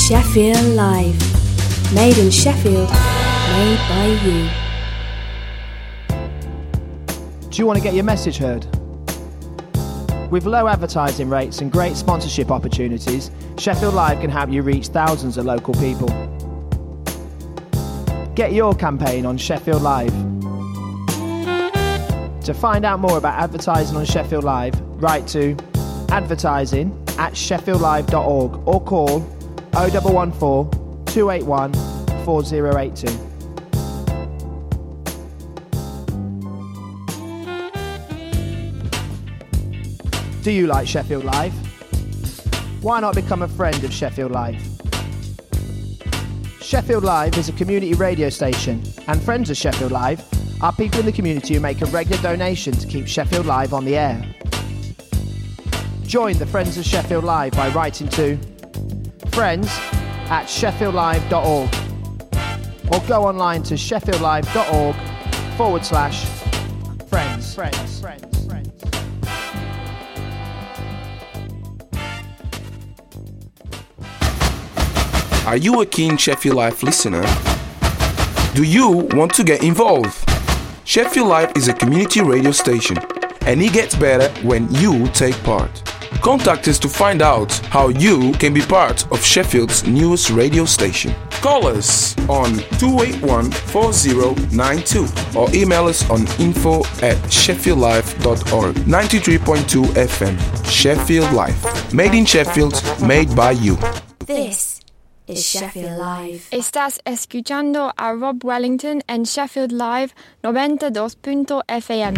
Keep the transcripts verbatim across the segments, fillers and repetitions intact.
Sheffield Live. Made in Sheffield, made by you. Do you want to get your message heard? With low advertising rates and great sponsorship opportunities, Sheffield Live can help you reach thousands of local people. Get your campaign on Sheffield Live. To find out more about advertising on Sheffield Live, write to advertising at sheffield live dot org or call oh one one four, two eight one, four oh eight two. Do you like Sheffield Live? Why not become a friend of Sheffield Live? Sheffield Live is a community radio station, and friends of Sheffield Live are people in the community who make a regular donation to keep Sheffield Live on the air. Join the Friends of Sheffield Live by writing to friends at sheffield live dot org or go online to sheffield live dot org forward slash friends. Friends. Friends. Friends. Are you a keen Sheffield Live listener? Do you want to get involved? Sheffield Live is a community radio station, and it gets better when you take part. Contact us to find out how you can be part of Sheffield's newest radio station. Call us on two eight one, four oh nine two or email us on info at sheffield live dot org. ninety-three point two F M, Sheffield Live. Made in Sheffield, made by you. This is Sheffield Live. Estás escuchando a Rob Wellington en Sheffield Live noventa y dos punto F M.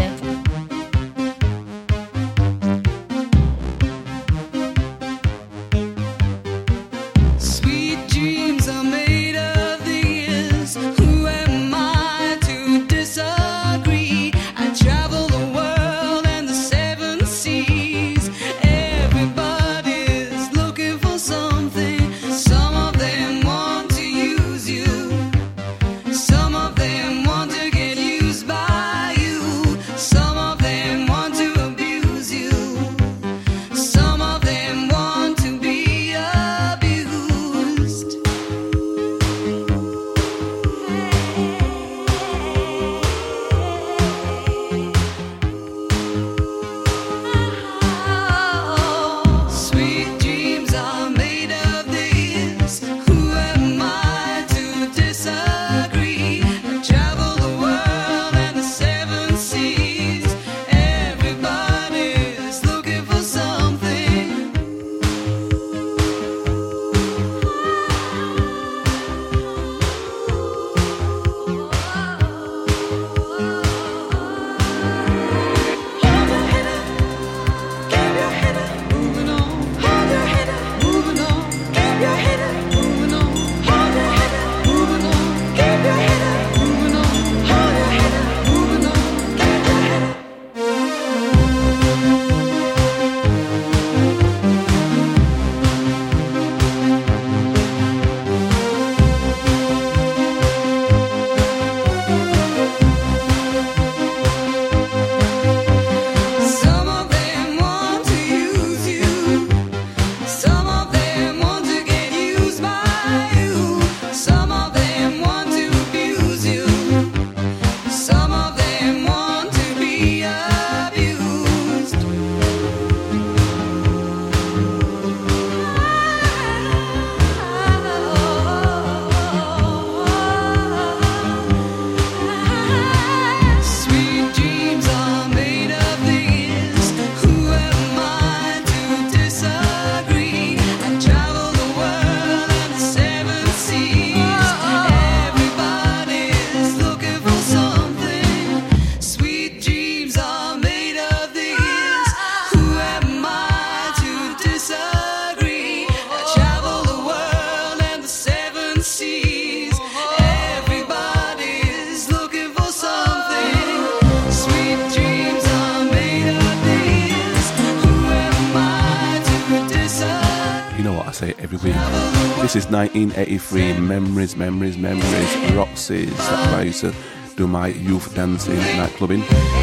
This is nineteen eighty-three, Memories, Memories, Memories, Roxy's. That's where I used to do my youth dancing, nightclubbing.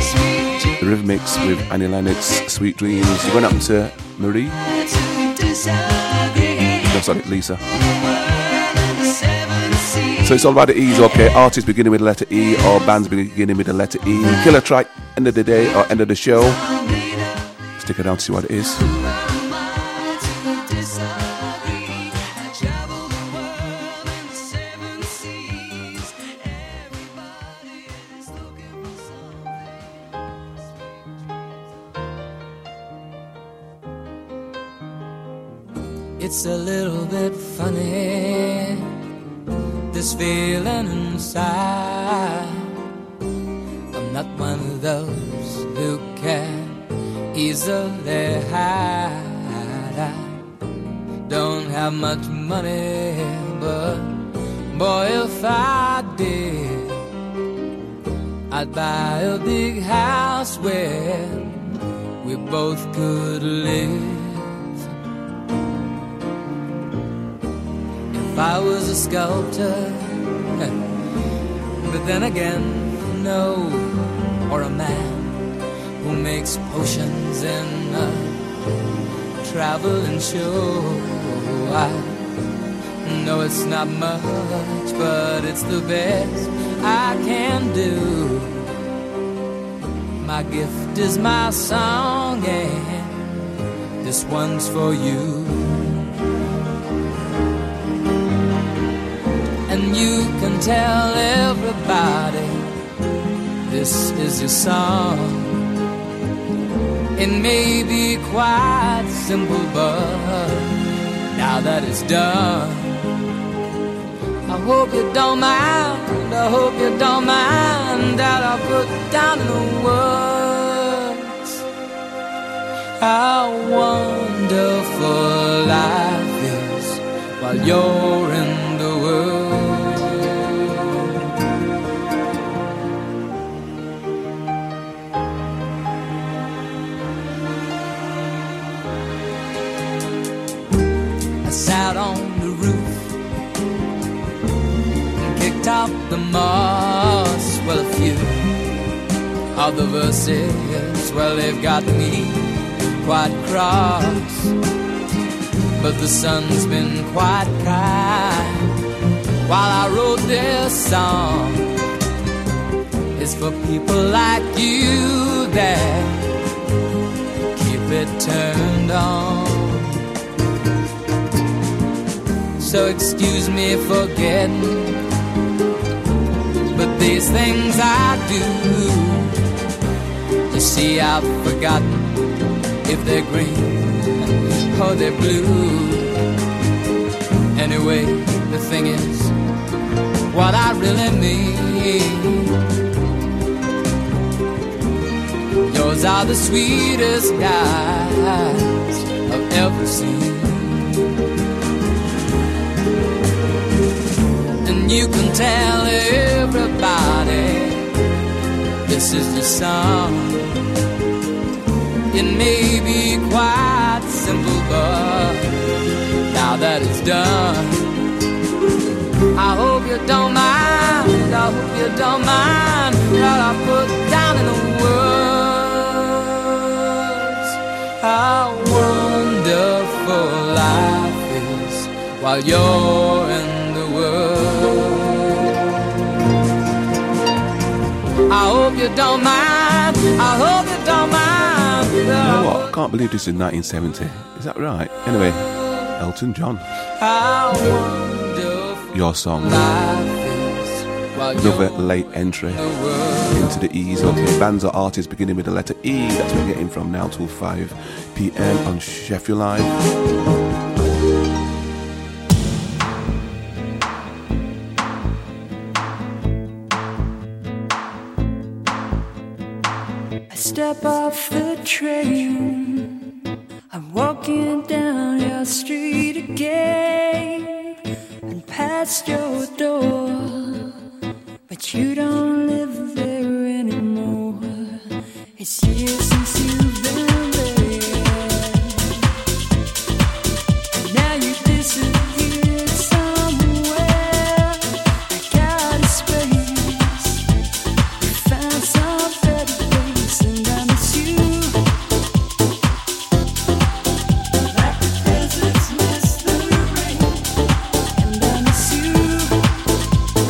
The Rhythmics with Annie Lennox, Sweet Dreams. You went up to Marie? No, sorry, Lisa. So it's all about the E's, okay? Artists beginning with the letter E or bands beginning with the letter E. Killer track, end of the day or end of the show. Stick around to see what it is. It's a little bit funny, this feeling inside. I'm not one of those who can easily hide. I don't have much money, but boy, if I did, I'd buy a big house where we both could live. If I was a sculptor, but then again, no, or a man who makes potions in a traveling show. I know it's not much, but it's the best I can do. My gift is my song, and this one's for you. And you can tell everybody this is your song. It may be quite simple, but now that it's done, I hope you don't mind, I hope you don't mind that I put down in the words how wonderful life is while you're in the world. Sat on the roof and kicked out the moss. Well, a few of the verses, well, they've got me quite cross, but the sun's been quite kind while I wrote this song. It's for people like you that keep it turned on. So excuse me for getting, but these things I do, you see I've forgotten if they're green or they're blue. Anyway, the thing is, what I really mean, yours are the sweetest eyes I've ever seen. You can tell everybody this is your song. It may be quite simple, but now that it's done, I hope you don't mind, I hope you don't mind what I put down in the words how wonderful life is while you're in the world. I hope you don't mind, I hope you don't mind. You know what? I can't believe this is nineteen seventy. Is that right? Anyway, Elton John. Your song. Another late entry into the E's. Okay, bands or artists beginning with the letter E. That's what we're getting from now till five p.m. on Sheffield Live. Step off the train, I'm walking down your street again and past your door, but you don't live there anymore. It's years since you've been there, and now you disappeared somewhere. I got a space, I found some better place, and I miss you like the deserts miss the rain, and I miss you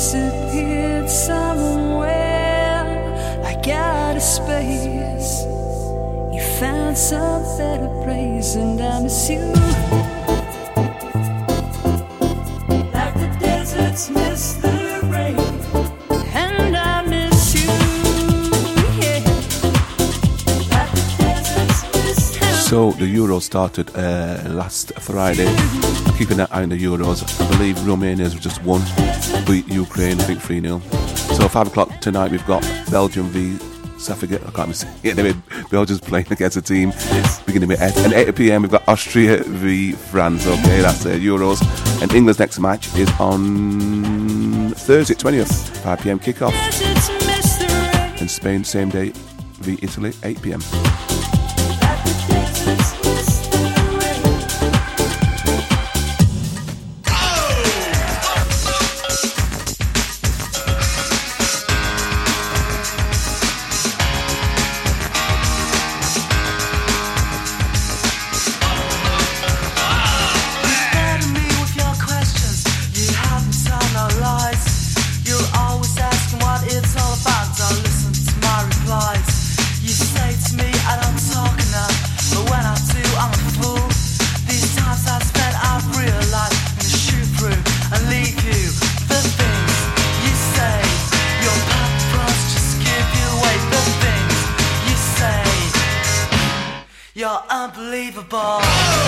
disappeared somewhere like out of space. You found some better place, and I miss you like the deserts miss the rain. And I miss you, yeah, like the deserts miss the rain. So the Euros started uh, last Friday. Keeping an eye on the Euros. I believe Romania's just won, beat Ukraine, I think three nil. So five o'clock tonight we've got Belgium v South Africa. I can't even say it. Anyway, Belgium's playing against a team beginning with eight. And eight p.m. we've got Austria v France. Okay, that's the Euros. And England's next match is on Thursday, twentieth, five p.m. kickoff. And Spain same day v Italy, eight p.m. You're unbelievable.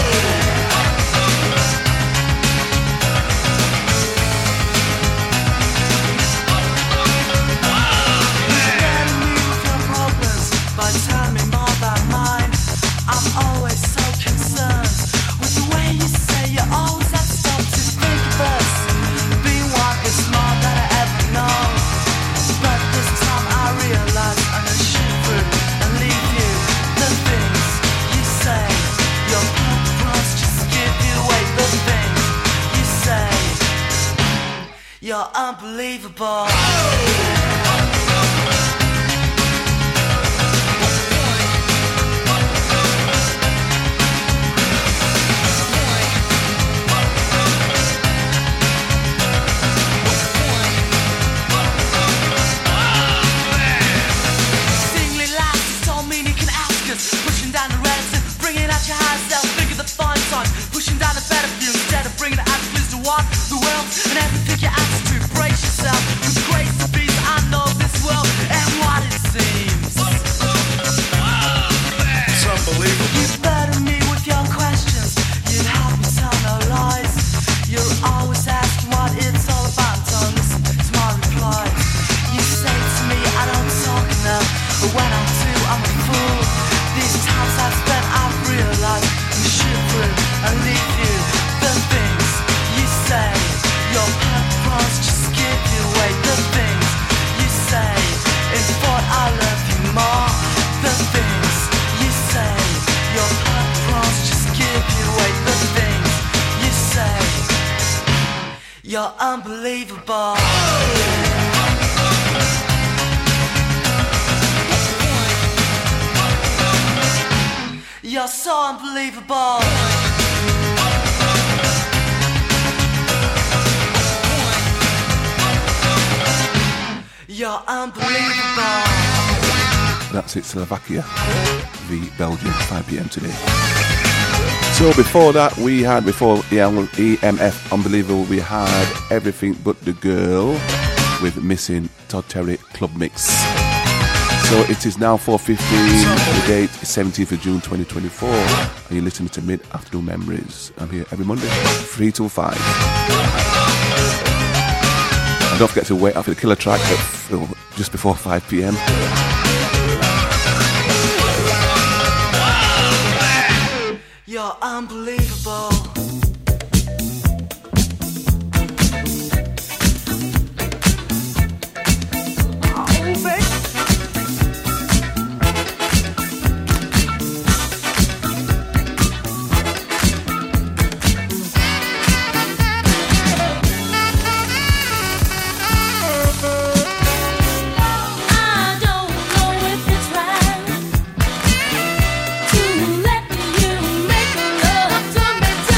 You're unbelievable. Singly laughs, don't mean you can ask us. Pushing down the relative, bringing out your higher self. Figure the fine time, pushing down the better view instead of bringing it out to the what, the world, and everything you ask to brace yourself. With grace to be, I know this world and what it seems. It's unbelievable. You burden me with your questions. You help me tell no lies. You're always asking what it's all about. Don't listen to my replies. You say to me I don't talk enough, but when I do I'm a fool. These times I've spent I've realized we shoot through and leave you the things you say. Your purpose just give you away. The things you say is what I love you more. The things you say. Your purpose just give you away. The things you say. You're unbelievable. You're so unbelievable. You're unbelievable. That's it, Slovakia v Belgium, five p.m. today. So before that, we had, before E M F Unbelievable, we had Everything But The Girl with Missing Todd Terry Club Mix. So it is now four fifteen, the date is seventeenth of June twenty twenty-four, and you're listening to Mid-Afternoon Memories. I'm here every Monday, three till five. And don't forget to wait up for the killer track at f- just before five p.m. You're unbelievable. To let you make love to me.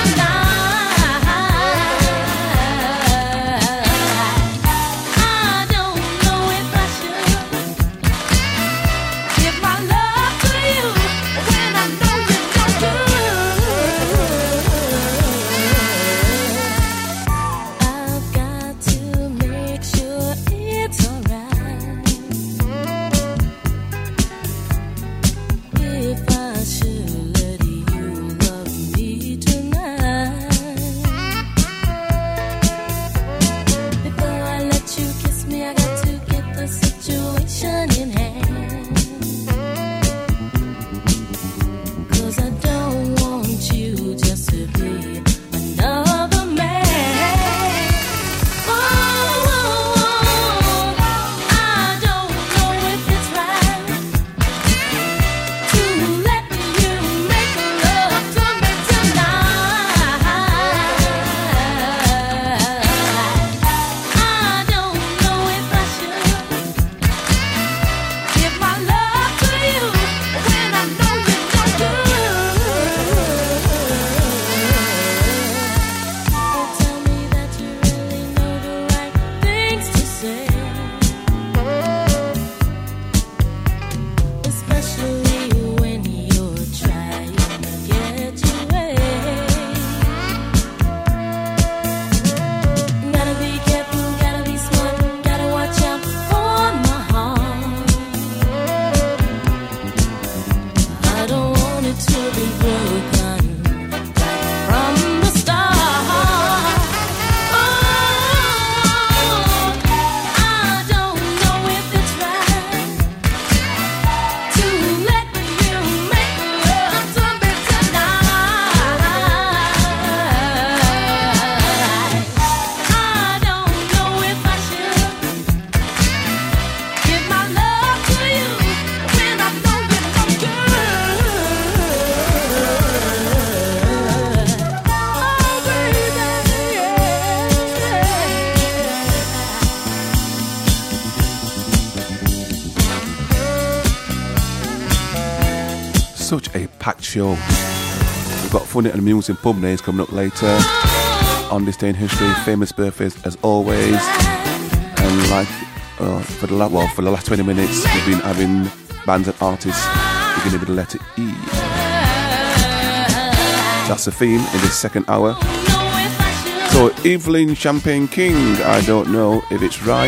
such a packed show. We've got funny and amusing pub names coming up later. On this day in history, famous birthdays as always. And like uh, for the la- well, for the last twenty minutes, we've been having bands and artists beginning with the letter E. That's the theme in this second hour. So Evelyn Champagne King, I don't know if it's right.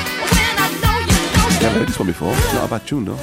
Never heard this one before. Not a bad tune though.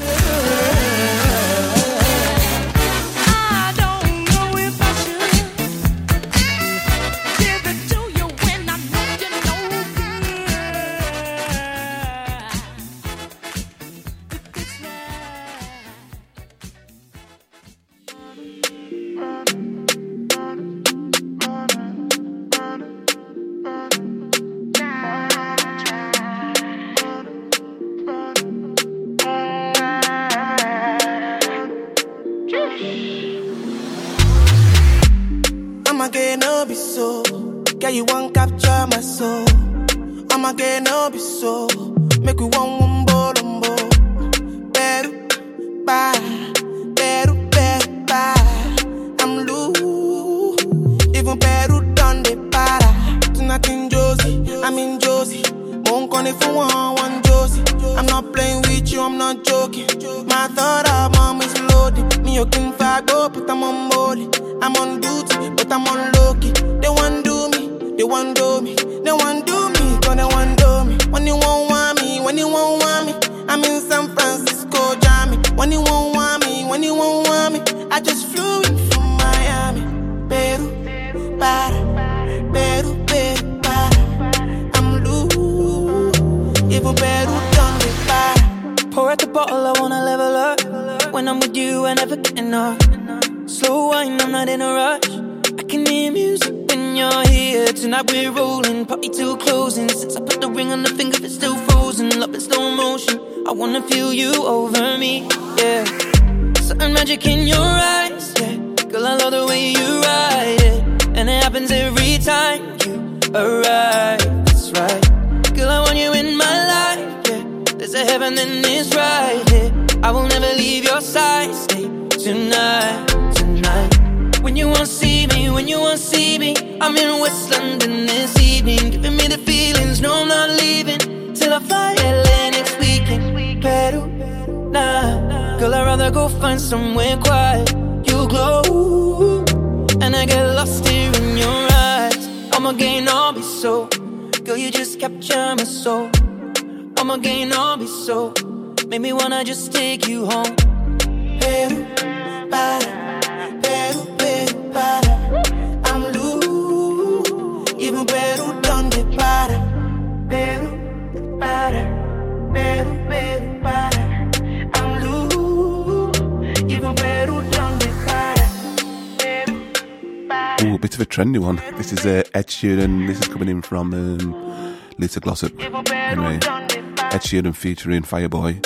Trendy one. This is uh, Ed Sheeran. This is coming in from um, Lisa Glossop. Anyway, Ed Sheeran featuring Fireboy,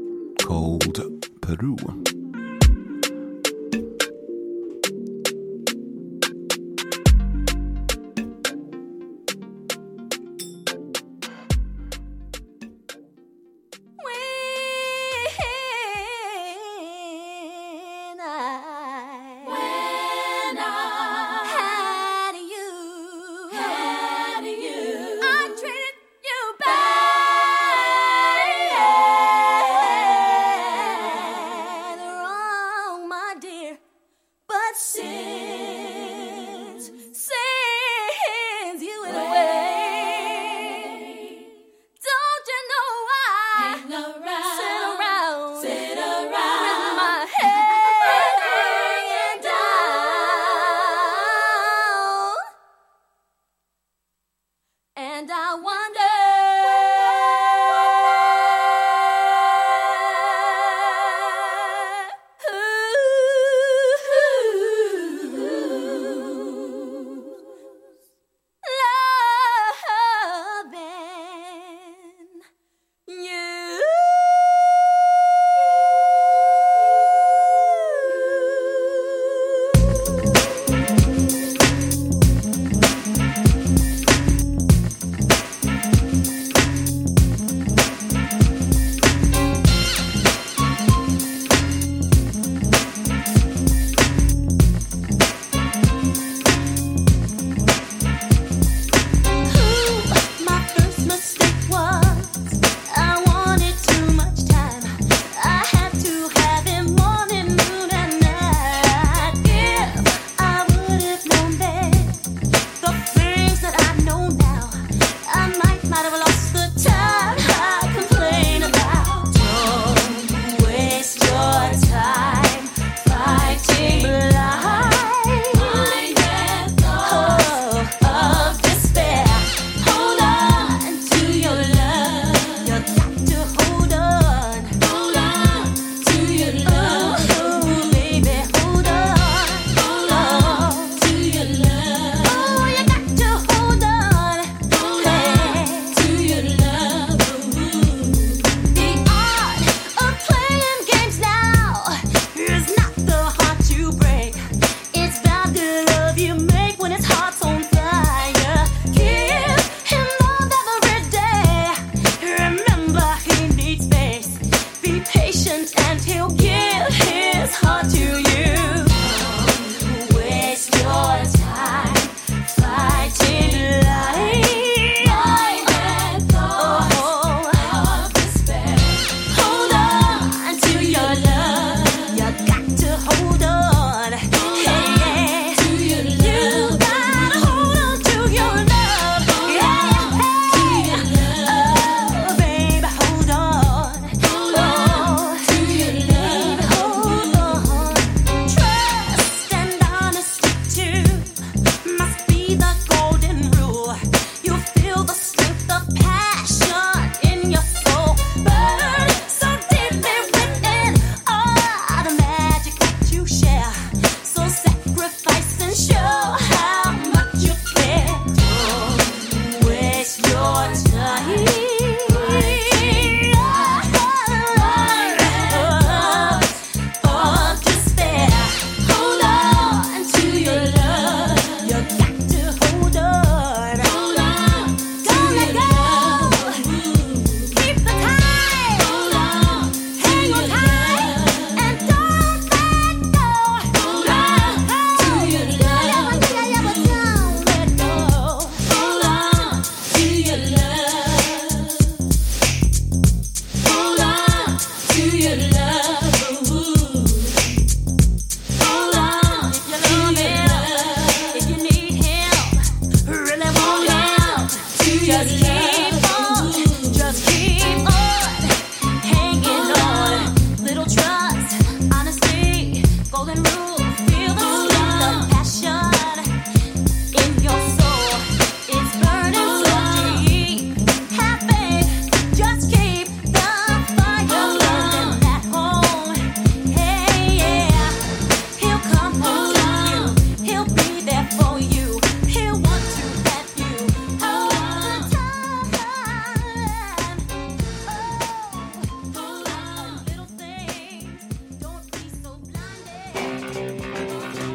called Peru. Just keep on, just keep on hanging on. Little trust, honesty, golden rule. Feel the strength of passion in your soul. It's burning so deep. Have faith, just keep the fire burning at home. Hey, yeah, he'll come home to you. He'll be there for you. He'll want to have you all the time. Oh, little things, don't be so blinded.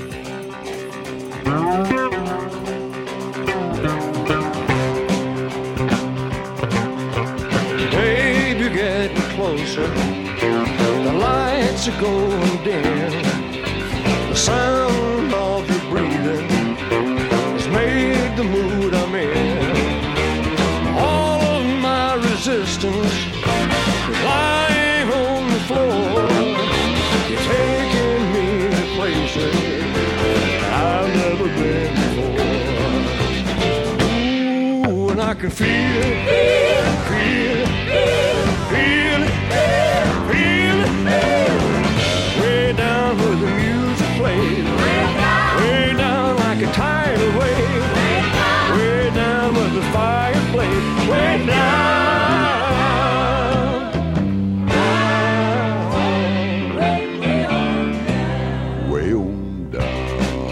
Babe, you're getting closer. The lights are going dim. The sound of your breathing has made the mood I'm in. All of my resistance is lying on the floor. You're taking me to places I've never been before. Ooh, and I can feel it, feel it, feel it, feel it. Way down where the music plays. Way down like a tidal wave. Way down where the fire plays. Way down. Way on down.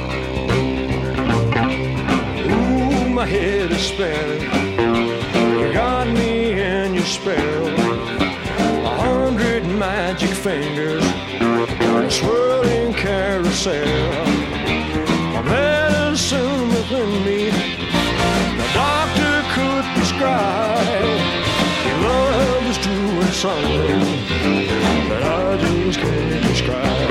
Ooh, my head is spinning. You got me in your spell. A hundred magic fingers on a swirling carousel. A medicine within me the doctor could prescribe. Your love is doing something that I just can't describe.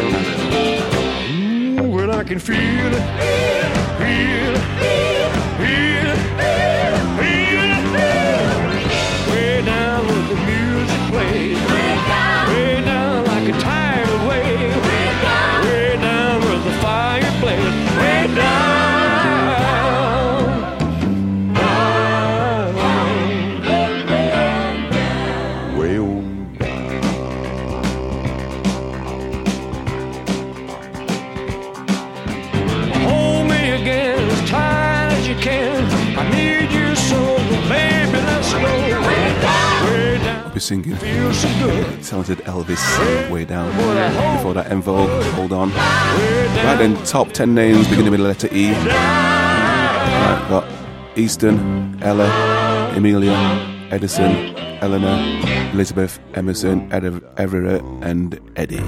Ooh, and I can feel it, feel it, feel it, feel it. Way down where the music plays. Way down like a tidal wave. Way down where the fire plays. Way down. Down. Way on down. Hold me again as tight as you can. I need you so, baby, let's go. Way down. I'll be singing Feels so good. talented Elvis, Way Down. Before that, En Vogue, Hold On. Right then, top ten names beginning with the letter E. Right, got Easton, Ella, Emilia, Edison, Eleanor, Elizabeth, Emerson, Ed- Everett, and Eddie.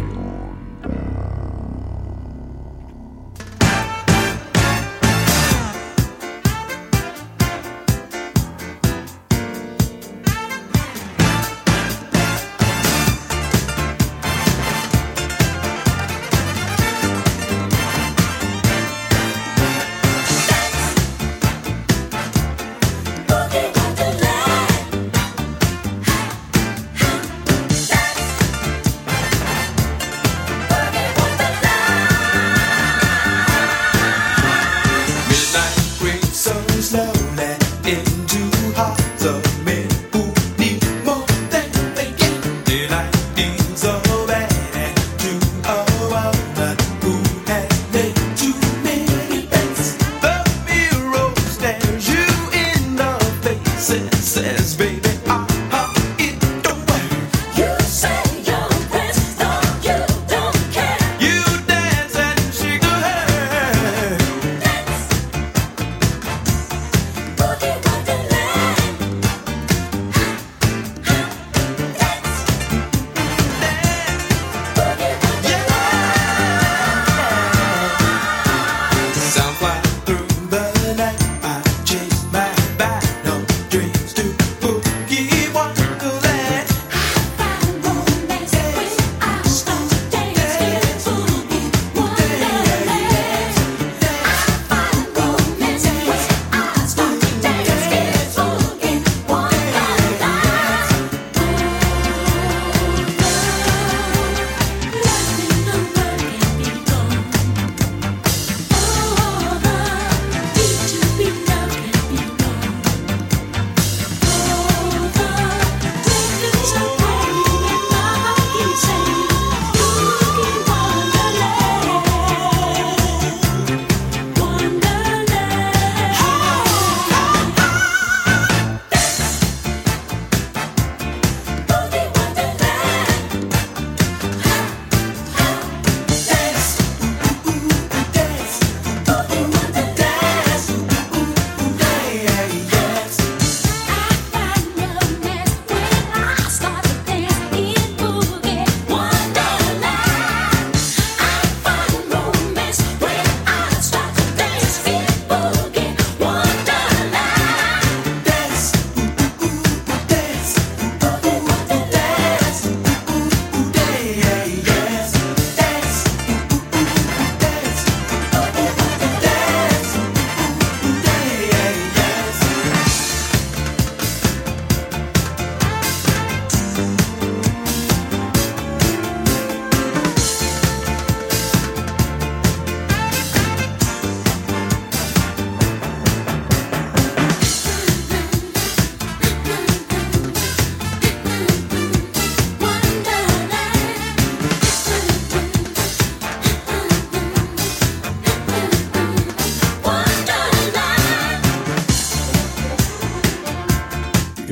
Sound fly through the night. I chase my bad no dreams to put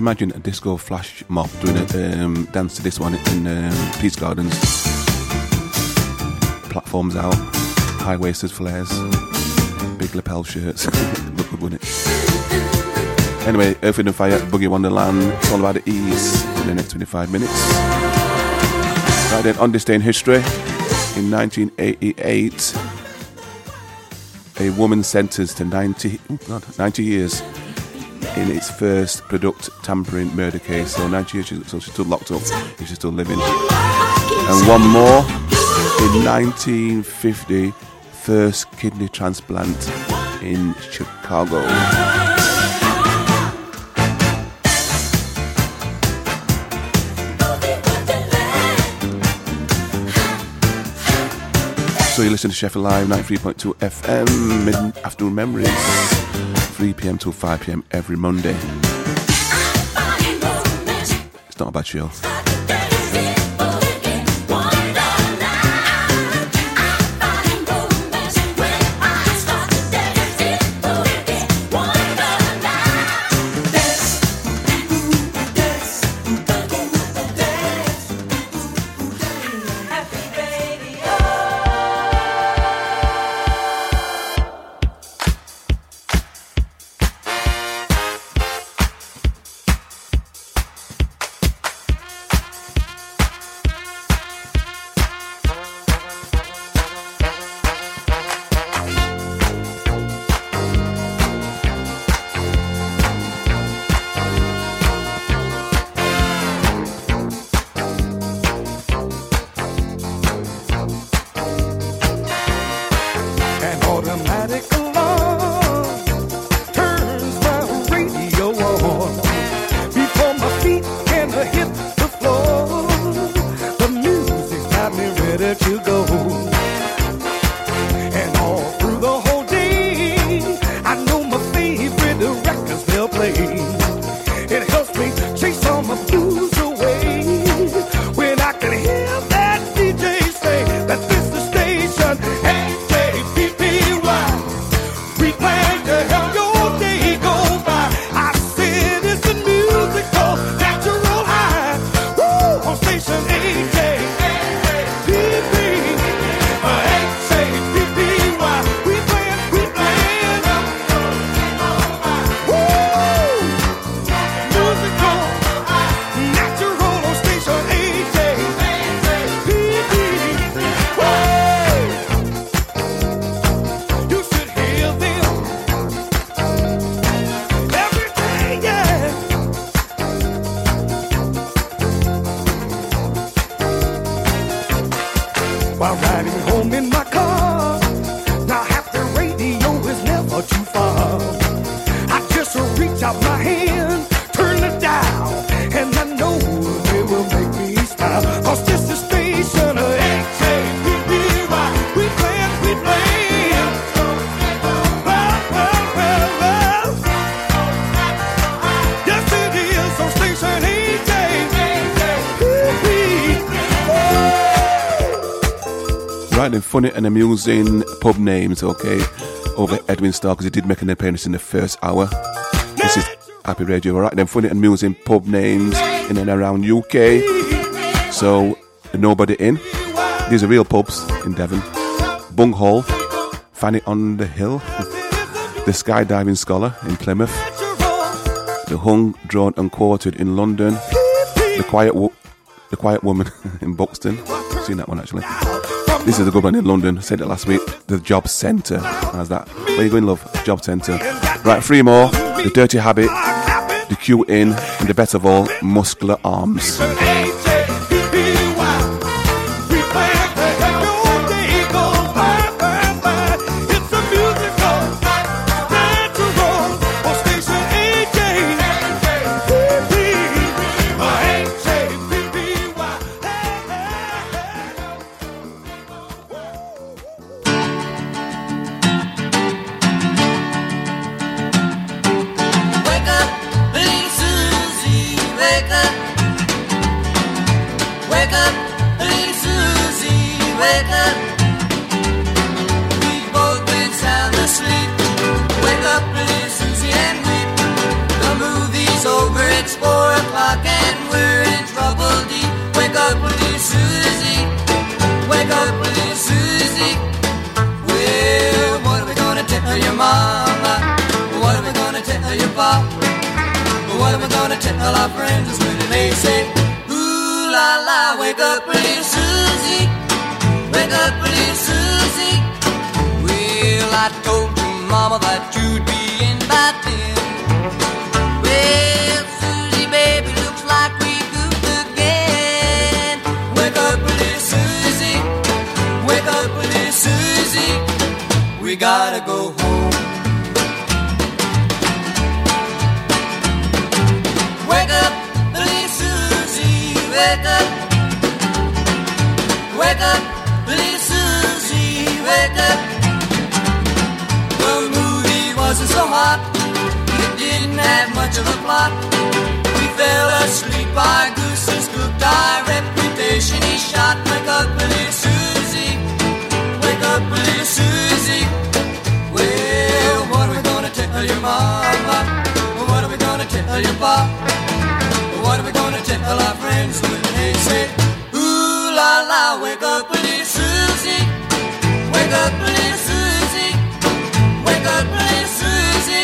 imagine a disco flash mob doing a um, dance to this one in um, Peace Gardens. Platforms out, high-waisted flares, big lapel shirts. Look good, wouldn't it? Anyway, Earth, Wind and Fire, Boogie Wonderland. It's all about the ease in the next twenty-five minutes. Right then, on this day in history, in nineteen eighty-eight, a woman sentenced to ninety, oh God, ninety years in its first product tampering murder case. So ninety years, so she's still locked up, if she's still living. And one more, in nineteen fifty, first kidney transplant in Chicago. So you listen to Sheffield Live, ninety-three point two F M, mid-afternoon memories, three p.m. till five p.m. every Monday. It's not a bad show. Funny and amusing pub names, okay, over Edwin Starr, because he did make an appearance in the first hour. This is Happy Radio, alright, then funny and amusing pub names in and around U K. So, Nobody Inn, these are real pubs in Devon. Bung Hall, Fanny on the Hill, the Skydiving Scholar in Plymouth, the Hung, Drawn and Quartered in London, the Quiet Wo- the Quiet Woman in Buxton. I've seen that one actually. This is a good one in London. I said it last week. The Job Centre. How's that? Where you going, love? Job Centre. Right, three more. The Dirty Habit, the Q Inn, and the best of all, Muscular Arms. Exposed. tell your pop? What am I gonna tell our friends when they say, ooh la la, wake up little Susie, wake up little Susie. Well, I told your mama that you'd be in by ten. Well, Susie, baby, looks like we goofed again. Wake up little Susie, wake up little Susie, we gotta go home. Wake up, little Susie, wake up. Wake up, little Susie, wake up. The movie wasn't so hot, it didn't have much of a plot. We fell asleep, our gooses cooked, our reputation is shot. Wake up, little Susie, wake up, little Susie. Well, what are we gonna tell your mama? What are we gonna tell your pop? What are we gonna tell our friends when they say, ooh la la, wake up little Susie, wake up little Susie, wake up little Susie.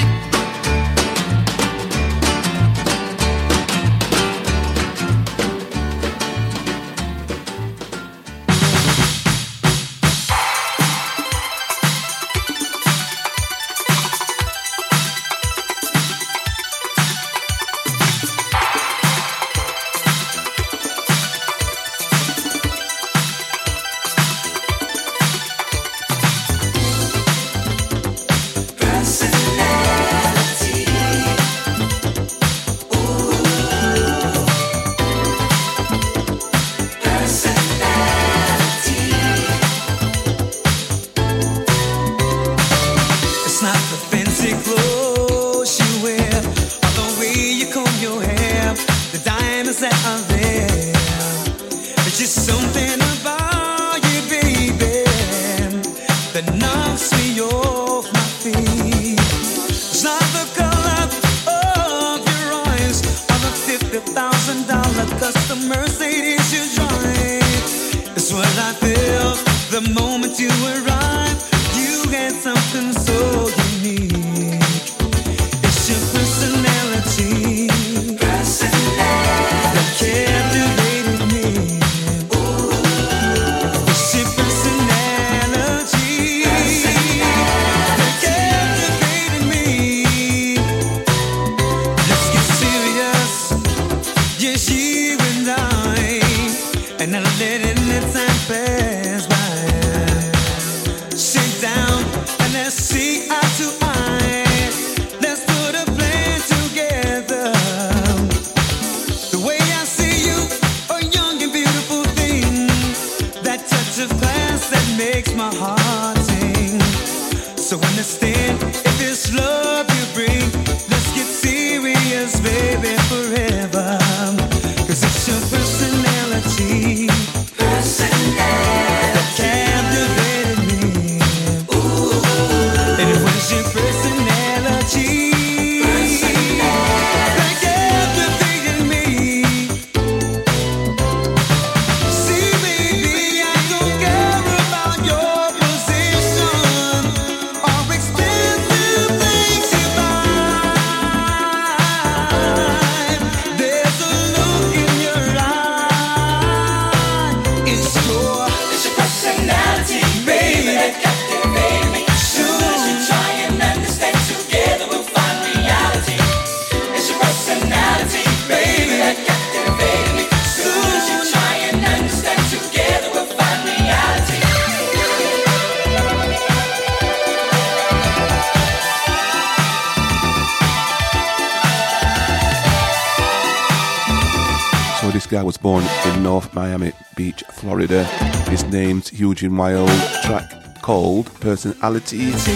Guy was born in North Miami Beach, Florida. His name's Eugene Wild. Track called Personality. Not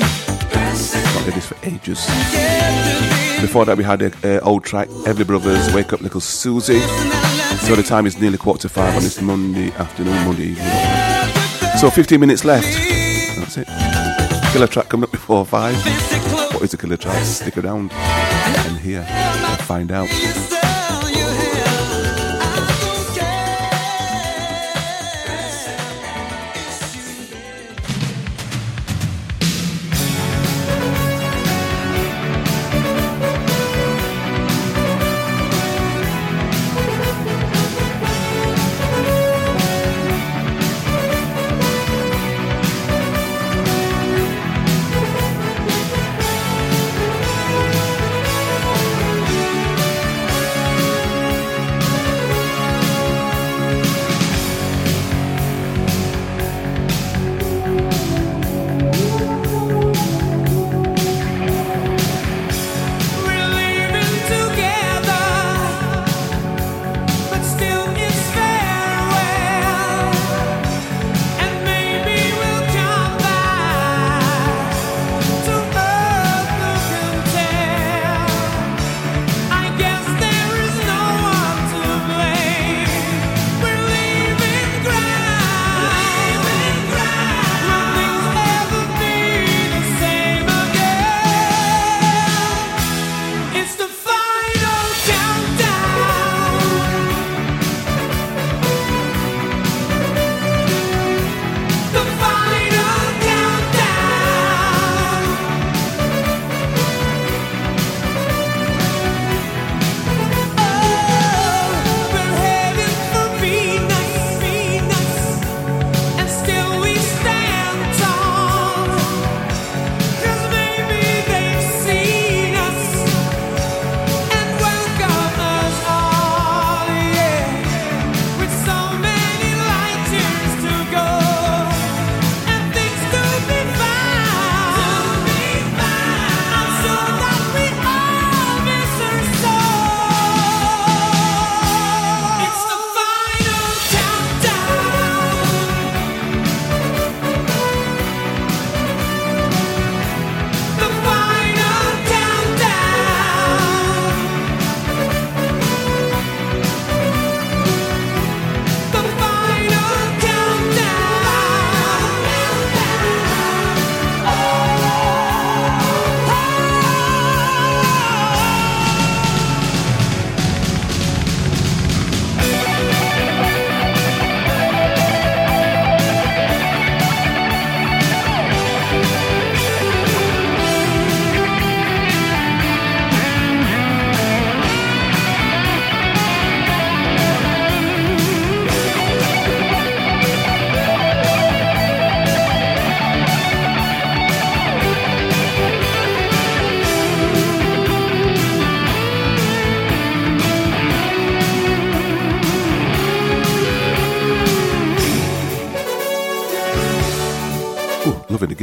did this for ages. Before that we had an uh, old track, Everly Brothers, Wake Up Little Susie. So the time is nearly quarter to five on this Monday afternoon, Monday evening. So fifteen minutes left. That's it. Killer track coming up before five. What is a killer track? Stick around and hear and find out.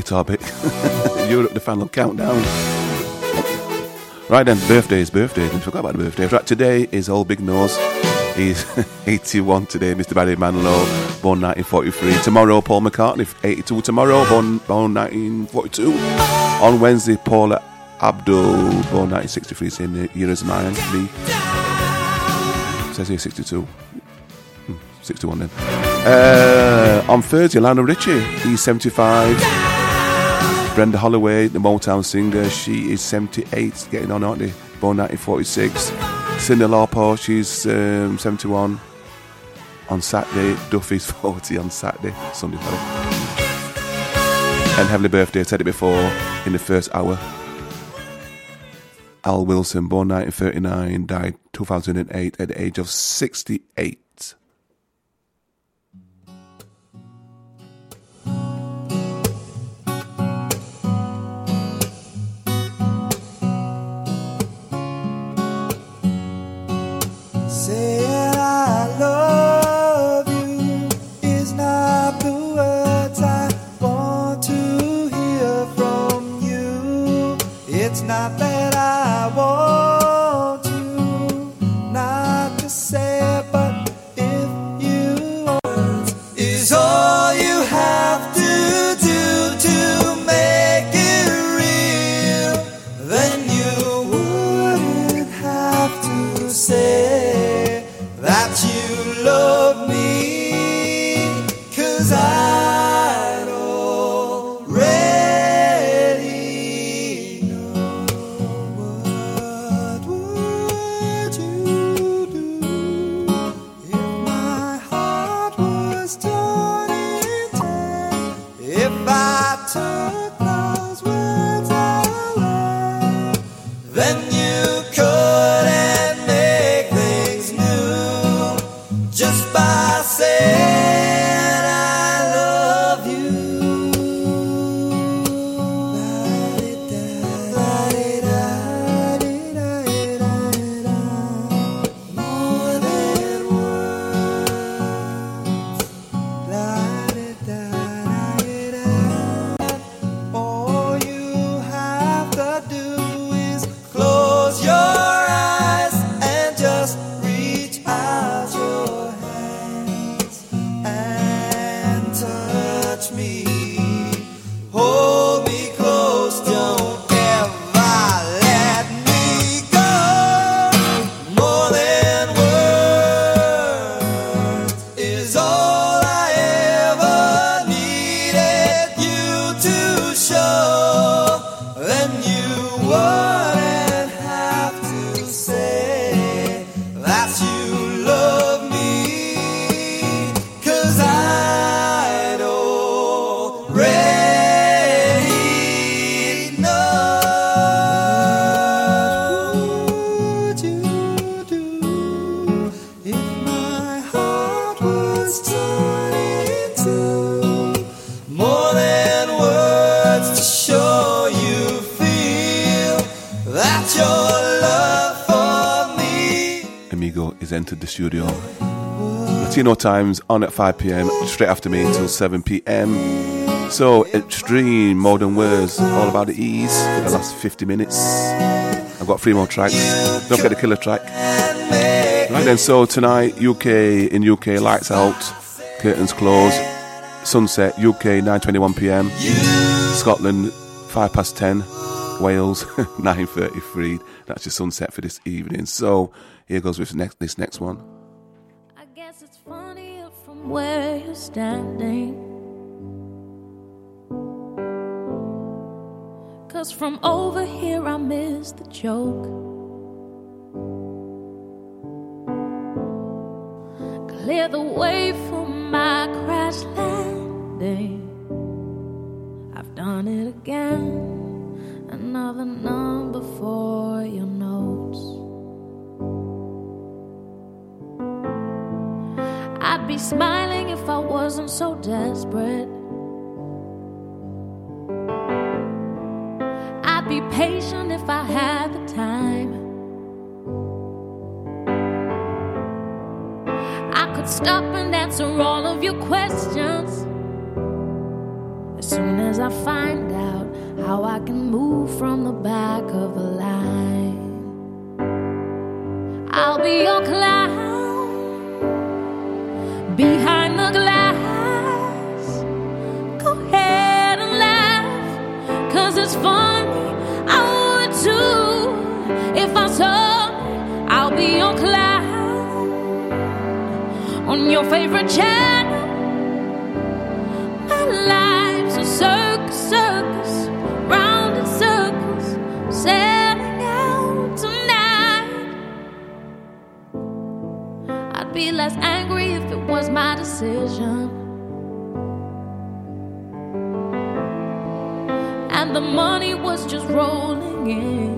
guitar bit. Europe, the final countdown. Right then, birthdays, birthdays. We forgot about the birthdays. Right, today is Old Big Nose. He's eighty-one today, Mister Barry Manilow, born nineteen forty-three. Tomorrow, Paul McCartney, eighty-two. Tomorrow, born, born nineteen forty-two. On Wednesday, Paula Abdul, born nineteen sixty-three, same year as mine. Me. Says here sixty-two. Hmm, sixty-one then. Uh, on Thursday, Lionel Richie, he's seventy-five. Brenda Holloway, the Motown singer, she is seventy-eight, getting on, aren't they? Born nineteen forty-six. Cyndi Lauper, she's um, seventy-one. On Saturday, Duffy's forty on Saturday, Sunday, sorry. And Heavenly Birthday, I said it before in the first hour. Al Wilson, born nineteen thirty-nine, died two thousand eight at the age of sixty-eight. Saying I love you is not the words I want to hear from you. It's not that I want you not to say, but if you want, is all you have to do to make it real, then you wouldn't have to say that you love me, 'cause I'd already know. What would you do if my heart was torn in ten? If I took those words away, then you couldn't make things new just by saying I love you. More than words. All you have to do is close your eyes and just reach out your hands and touch me. Hold me close, don't ever let me go. More than words is all I ever needed you to show. Then you wouldn't have to say that you love me, 'cause I'd already know. What would you do if my heart was torn in two? More than words to show you feel that your love for me. Amigo is entered the studio. Latino Times on at five p.m, straight after me till seven p.m. So, extreme modern words, all about the ease for the last fifty minutes. I've got three more tracks. Don't forget the killer track. Right then, so tonight, U K, in U K, lights out, curtains closed, sunset, U K, nine twenty-one p.m, Scotland, five past ten, Wales, nine thirty-three. That's your sunset for this evening. So, here goes with next, this next one. I guess it's funnier from where you're standing, 'cause from over here I miss the joke. Clear the way for my crash landing. I've done it again. Another number for your notes. I'd be smiling if I wasn't so desperate. I'd be patient if I had the time. I could stop and answer all of your questions. It's soon as I find out how I can move from the back of the line. I'll be your clown behind the glass. Go ahead and laugh, 'cause it's funny, I would too. If I saw, I'll be your clown on your favorite channel. My life's a circus, circus, round in circles, selling out tonight. I'd be less angry if it was my decision, and the money was just rolling in.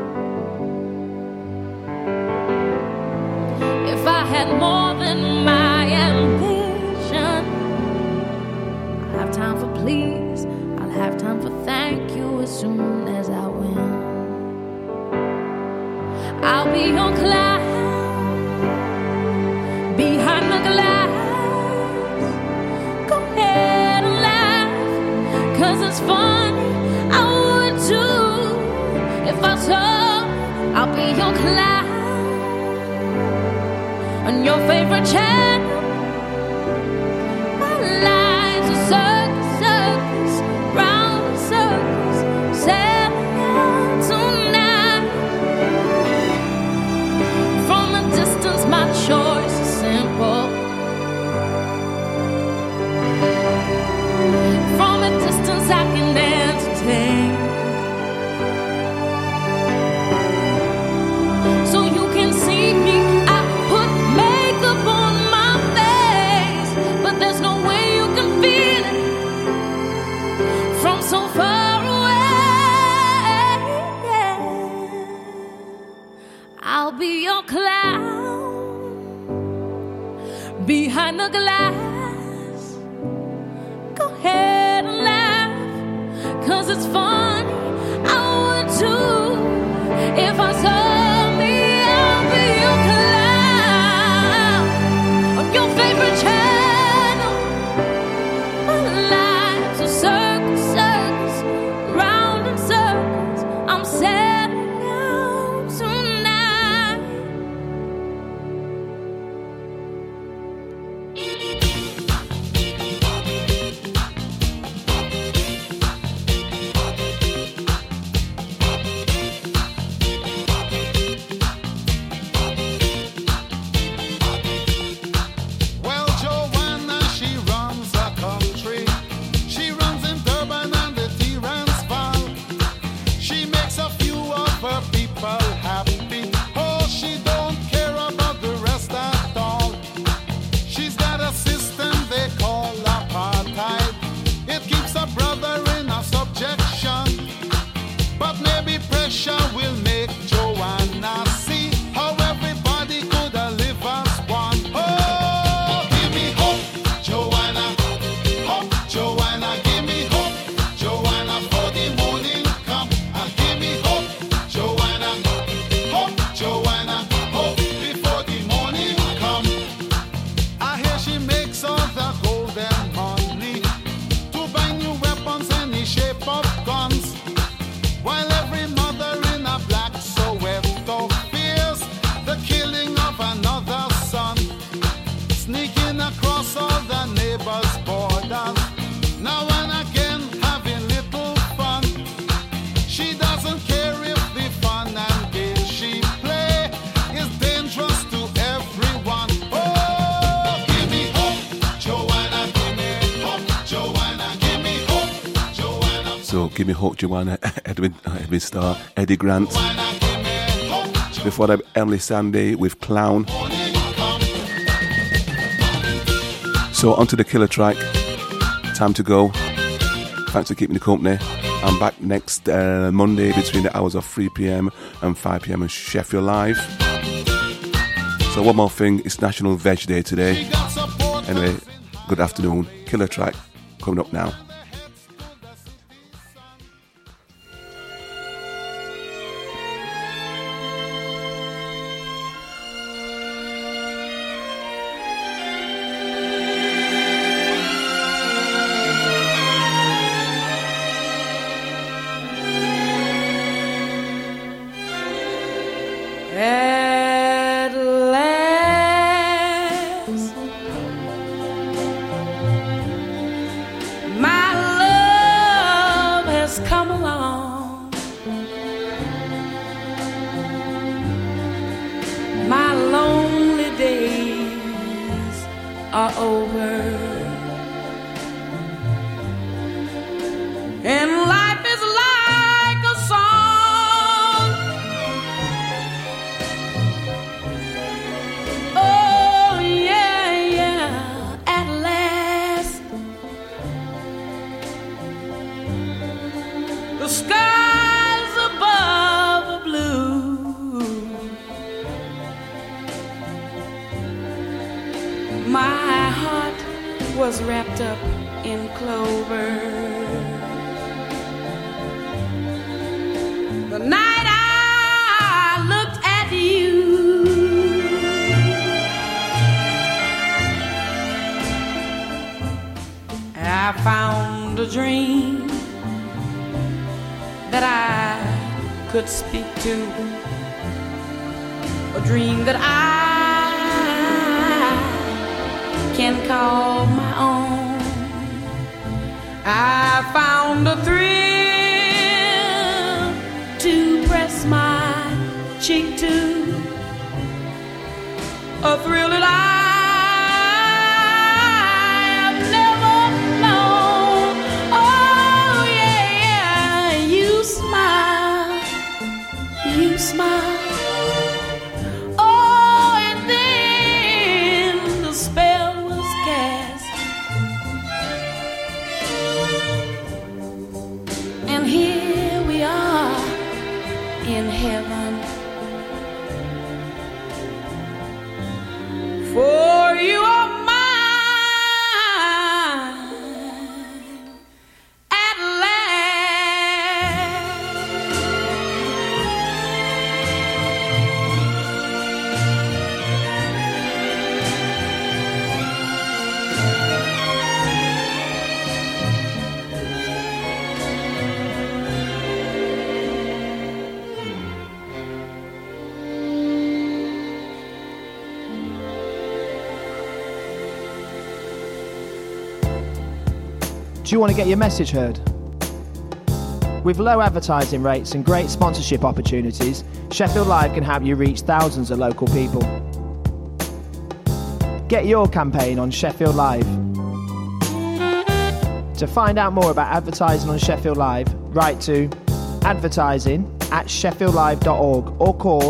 If I had more than my ambition, I'll have time for please, I'll have time for thank you as soon as I win. I'll be your clown behind the glass. Go ahead and laugh, 'cause it's funny, I would too. If I saw, I'll be your clown on your favorite channel. My life's a circus, circus, round in circles, selling out tonight. From a distance, my choice is simple. From a distance, I can entertain. So you can see me, I put makeup on my face, but there's no way you can feel it from so far away. I'll be your clown behind the glass. Go ahead and laugh, 'cause it's funny, I would too. If I saw me, I'll be your clown on your favorite channel. My life's a circus, circus, round in circles, I'm setting out tonight. Well, Joanna, she runs a country. She runs in Durban and the Transvaal. She makes a few of her people happy. Oh, she don't care about the rest at all. She's got a system they call apartheid. It keeps a brother in a subjection. But maybe pressure will make Joanna see how everybody could have lived as one. Oh, give me hope, Joanna. Hope, Joanna. Give me hope, Joanna, for the morning come. And give me hope, Joanna. Hope, Joanna. Hope before the morning come. I hear she makes all the golden money to buy new weapons any shape of guns. While every mother in a black Soweto fears the killing of another son, sneaking across all the neighbors' borders, now and again having little fun. She doesn't care if the fun and game she play is dangerous to everyone. Oh, give me hope, Joanna, give me hope, Joanna, give me hope, Joanna. So give me hope, Joanna. Edwin, uh, Edwin Starr, Eddie Grant. Before that, Emily Sandé with Clown. So onto the killer track. Time to go. Thanks for keeping the company. I'm back next uh, Monday between the hours of three p.m. and five p.m. on Sheffield Live. So one more thing, it's National Veg Day today. Anyway, good afternoon. Killer track coming up now. At last, my love has come along. My lonely days are over, and life is like a song. Oh yeah, yeah, at last the skies above are blue. My heart was wrapped up in clover. The night I looked at you, I found a dream that I could speak to, a dream that I can call my own. I found a thrill to press my cheek to, a thrill that I have never known. Oh yeah, yeah, you smile, you smile. Oh, and then the spell was cast, and here we are in heaven. For you are mine at last. Do you want to get your message heard? With low advertising rates and great sponsorship opportunities, Sheffield Live can help you reach thousands of local people. Get your campaign on Sheffield Live. To find out more about advertising on Sheffield Live, write to advertising at sheffield live dot org or call